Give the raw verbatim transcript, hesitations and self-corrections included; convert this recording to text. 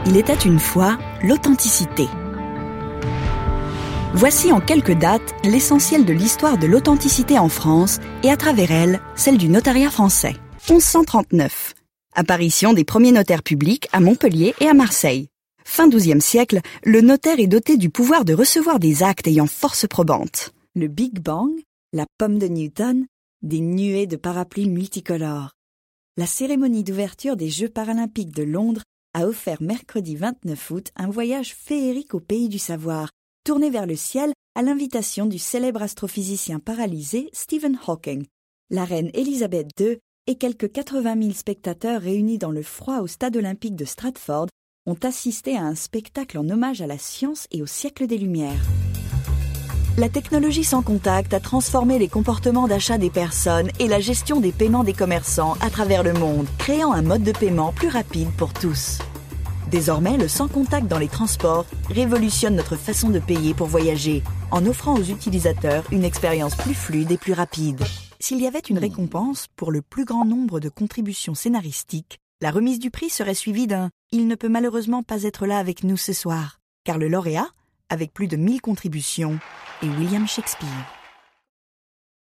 Il était une fois l'authenticité. Voici en quelques dates l'essentiel de l'histoire de l'authenticité en France et à travers elle, celle du notariat français. onze cent trente-neuf. Apparition des premiers notaires publics à Montpellier et à Marseille. Fin douzième siècle, le notaire est doté du pouvoir de recevoir des actes ayant force probante. Le Big Bang, la pomme de Newton, des nuées de parapluies multicolores. La cérémonie d'ouverture des Jeux paralympiques de Londres a offert mercredi vingt-neuf août un voyage féerique au pays du savoir, tourné vers le ciel à l'invitation du célèbre astrophysicien paralysé Stephen Hawking. La reine Elisabeth deux et quelques quatre-vingt mille spectateurs réunis dans le froid au stade olympique de Stratford ont assisté à un spectacle en hommage à la science et au siècle des Lumières. La technologie sans contact a transformé les comportements d'achat des personnes et la gestion des paiements des commerçants à travers le monde, créant un mode de paiement plus rapide pour tous. Désormais, le sans contact dans les transports révolutionne notre façon de payer pour voyager, en offrant aux utilisateurs une expérience plus fluide et plus rapide. S'il y avait une récompense pour le plus grand nombre de contributions scénaristiques, la remise du prix serait suivie d'un « Il ne peut malheureusement pas être là avec nous ce soir », car le lauréat, avec plus de mille contributions, est William Shakespeare.